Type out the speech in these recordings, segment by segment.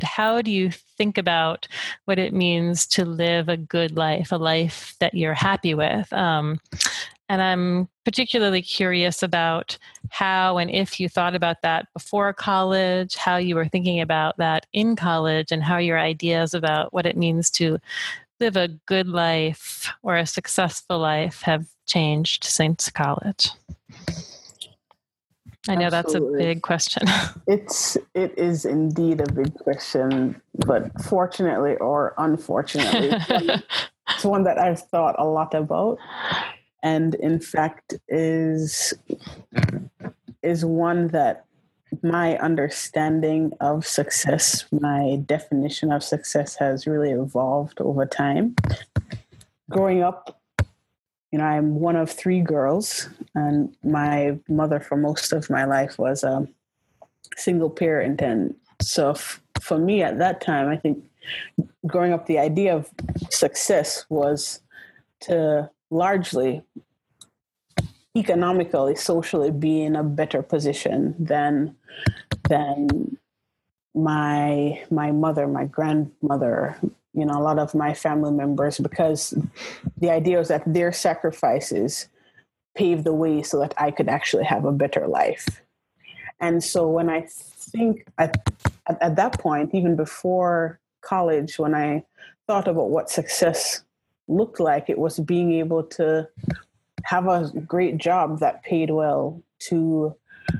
how do you think about what it means to live a good life, a life that you're happy with? And I'm particularly curious about how and if you thought about that before college, how you were thinking about that in college, and how your ideas about what it means to live a good life or a successful life have changed since college. I know that's a big question. It is indeed a big question, but fortunately or unfortunately, it's one that I've thought a lot about, and in fact is one that my understanding of success, my definition of success, has really evolved over time. Growing up, I'm one of 3 girls, and my mother for most of my life was a single parent. And so for me at that time, I think growing up, the idea of success was to largely economically, socially be in a better position than my mother, my grandmother, a lot of my family members, because the idea was that their sacrifices paved the way so that I could actually have a better life. And so when I think at that point, even before college, when I thought about what success looked like, it was being able to have a great job that paid well, to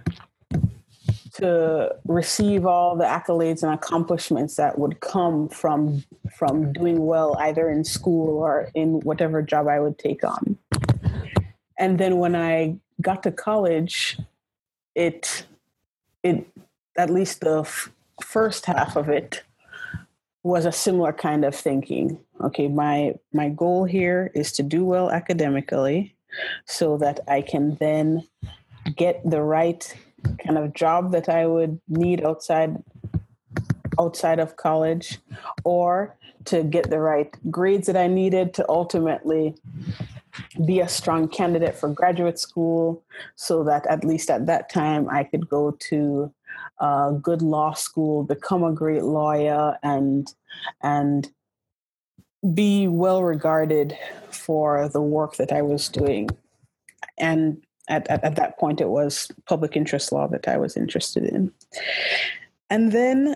receive all the accolades and accomplishments that would come from doing well, either in school or in whatever job I would take on. And then when I got to college, it at least the first half of it was a similar kind of thinking. Okay, my goal here is to do well academically so that I can then get the right kind of job that I would need outside of college, or to get the right grades that I needed to ultimately be a strong candidate for graduate school, so that at least at that time I could go to a good law school, become a great lawyer, and be well regarded for the work that I was doing. And at that point, it was public interest law that I was interested in. And then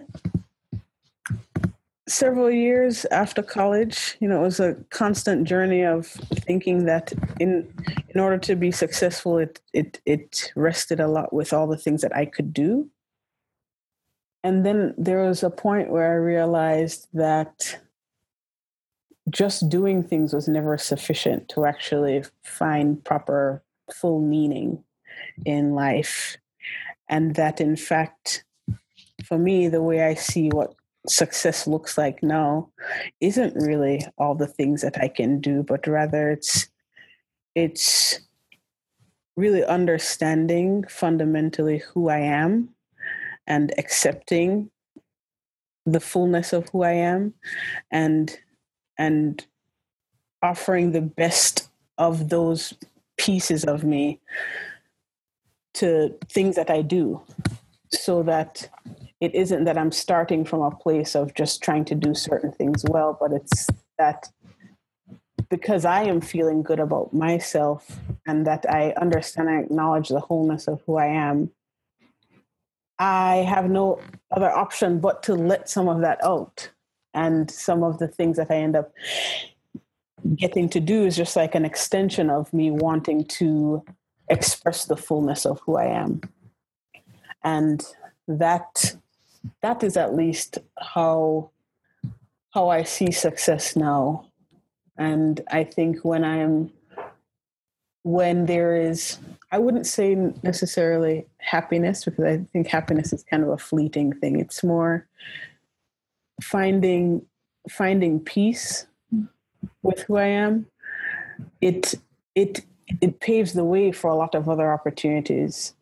several years after college, it was a constant journey of thinking that in order to be successful, it rested a lot with all the things that I could do. And then there was a point where I realized that just doing things was never sufficient to actually find proper, full meaning in life. And that, in fact, for me, the way I see what success looks like now isn't really all the things that I can do, but rather it's really understanding fundamentally who I am and accepting the fullness of who I am, and offering the best of those pieces of me to things that I do, so that it isn't that I'm starting from a place of just trying to do certain things well, but it's that because I am feeling good about myself and that I understand and acknowledge the wholeness of who I am, I have no other option but to let some of that out. And some of the things that I end up getting to do is just like an extension of me wanting to express the fullness of who I am. And that is at least how I see success now. And I think when there is, I wouldn't say necessarily happiness, because I think happiness is kind of a fleeting thing. It's more finding peace with who I am. It paves the way for a lot of other opportunities.